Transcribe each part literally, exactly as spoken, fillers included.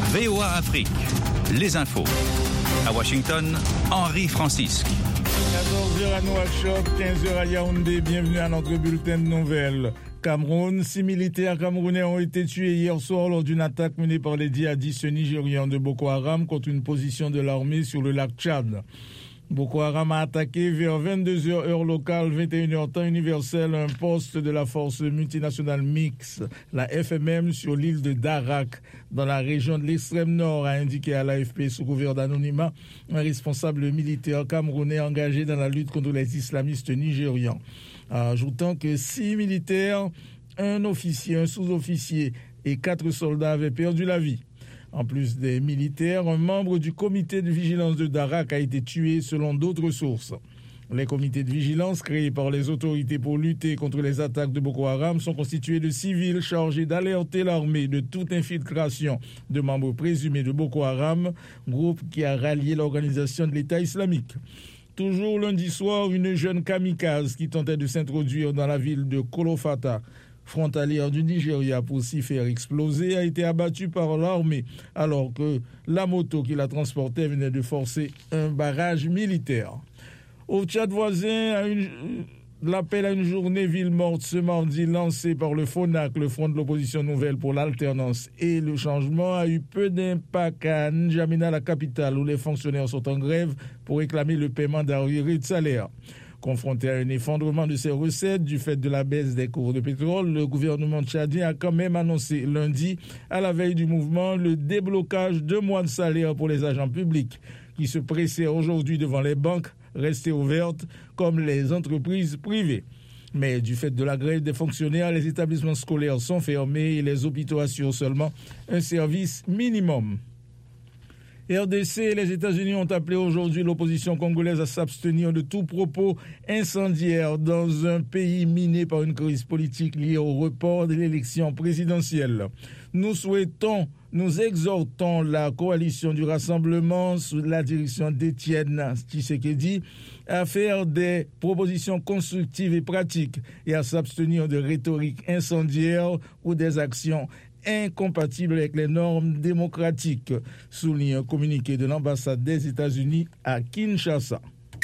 V O A Afrique, les infos. À Washington, Henri Francisque. quatorze heures à Nouakchott, quinze heures à Yaoundé. Bienvenue à notre bulletin de nouvelles. Cameroun, six militaires camerounais ont été tués hier soir lors d'une attaque menée par les djihadistes nigérians de Boko Haram contre une position de l'armée sur le lac Tchad. Boko Haram a attaqué vers vingt-deux heures heure locale, vingt et une heures temps universel, un poste de la force multinationale mixte, la F M M, sur l'île de Darak, dans la région de l'extrême nord, a indiqué à l'A F P sous couvert d'anonymat un responsable militaire camerounais engagé dans la lutte contre les islamistes nigérians, ajoutant que six militaires, un officier, un sous-officier et quatre soldats avaient perdu la vie. En plus des militaires, un membre du comité de vigilance de Darak a été tué selon d'autres sources. Les comités de vigilance créés par les autorités pour lutter contre les attaques de Boko Haram sont constitués de civils chargés d'alerter l'armée de toute infiltration de membres présumés de Boko Haram, groupe qui a rallié l'organisation de l'État islamique. Toujours lundi soir, une jeune kamikaze qui tentait de s'introduire dans la ville de Kolofata, frontalière du Nigeria, pour s'y faire exploser, a été abattue par l'armée alors que la moto qui la transportait venait de forcer un barrage militaire. Au Tchad voisin, à une, l'appel à une journée ville morte ce mardi lancé par le FONAC, le Front de l'opposition nouvelle pour l'alternance et le changement, a eu peu d'impact à N'Djamena, la capitale, où les fonctionnaires sont en grève pour réclamer le paiement d'arriérés de salaire. Confronté à un effondrement de ses recettes du fait de la baisse des cours de pétrole, le gouvernement tchadien a quand même annoncé lundi, à la veille du mouvement, le déblocage de mois de salaire pour les agents publics qui se pressaient aujourd'hui devant les banques restées ouvertes comme les entreprises privées. Mais du fait de la grève des fonctionnaires, les établissements scolaires sont fermés et les hôpitaux assurent seulement un service minimum. R D C et les États-Unis ont appelé aujourd'hui l'opposition congolaise à s'abstenir de tout propos incendiaire dans un pays miné par une crise politique liée au report de l'élection présidentielle. Nous souhaitons, nous exhortons la coalition du rassemblement sous la direction d'Étienne Tshisekedi à faire des propositions constructives et pratiques et à s'abstenir de rhétorique incendiaire ou des actions incompatible avec les normes démocratiques, souligne un communiqué de l'ambassade des États-Unis à Kinshasa.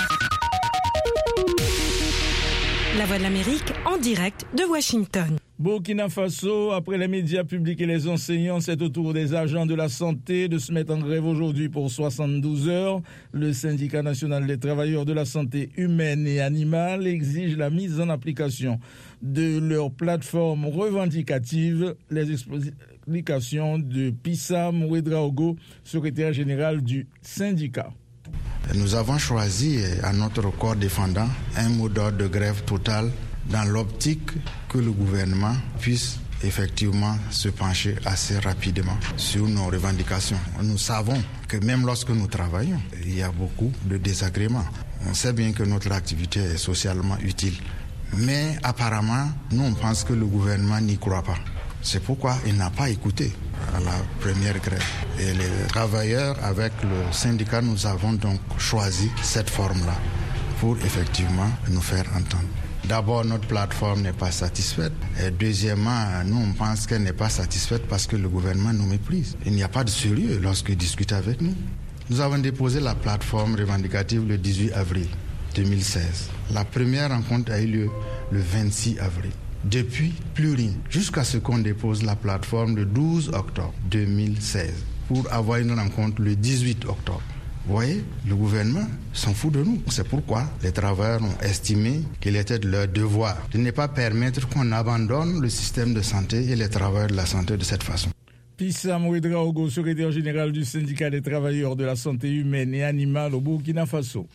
La Voix de l'Amérique en direct de Washington. Burkina Faso, après les médias publics et les enseignants, c'est au tour des agents de la santé de se mettre en grève aujourd'hui pour soixante-douze heures. Le syndicat national des travailleurs de la santé humaine et animale exige la mise en application de leur plateforme revendicative. Les explications de Pissam Ouedraogo, secrétaire général du syndicat. Nous avons choisi à notre corps défendant un mot d'ordre de grève totale dans l'optique que le gouvernement puisse effectivement se pencher assez rapidement sur nos revendications. Nous savons que même lorsque nous travaillons, il y a beaucoup de désagréments. On sait bien que notre activité est socialement utile. Mais apparemment, nous on pense que le gouvernement n'y croit pas. C'est pourquoi il n'a pas écouté à la première grève. Et les travailleurs, avec le syndicat, nous avons donc choisi cette forme-là pour effectivement nous faire entendre. D'abord, notre plateforme n'est pas satisfaite. Et deuxièmement, nous, on pense qu'elle n'est pas satisfaite parce que le gouvernement nous méprise. Il n'y a pas de sérieux lorsqu'il discute avec nous. Nous avons déposé la plateforme revendicative le dix-huit avril deux mille seize. La première rencontre a eu lieu le vingt-six avril. Depuis, plus rien. Jusqu'à ce qu'on dépose la plateforme le douze octobre deux mille seize pour avoir une rencontre le dix-huit octobre. Vous voyez, le gouvernement s'en fout de nous. C'est pourquoi les travailleurs ont estimé qu'il était de leur devoir de ne pas permettre qu'on abandonne le système de santé et les travailleurs de la santé de cette façon. Pissam Ouedraogo, secrétaire général du syndicat des travailleurs de la santé humaine et animale au Burkina Faso.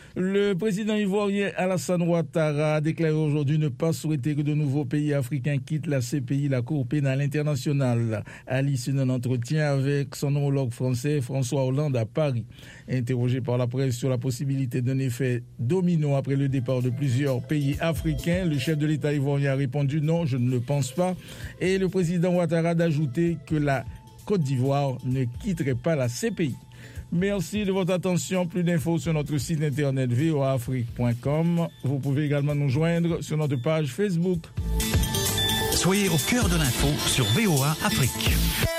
Le président ivoirien Alassane Ouattara a déclaré aujourd'hui ne pas souhaiter que de nouveaux pays africains quittent la C P I, la Cour pénale internationale, à l'issue d'un entretien avec son homologue français François Hollande à Paris. Interrogé par la presse sur la possibilité d'un effet domino après le départ de plusieurs pays africains, le chef de l'État ivoirien a répondu non, je ne le pense pas. Et le président Ouattara d'ajouter que la Côte d'Ivoire ne quitterait pas la C P I. Merci de votre attention. Plus d'infos sur notre site internet v o a afrique point com. Vous pouvez également nous joindre sur notre page Facebook. Soyez au cœur de l'info sur V O A Afrique.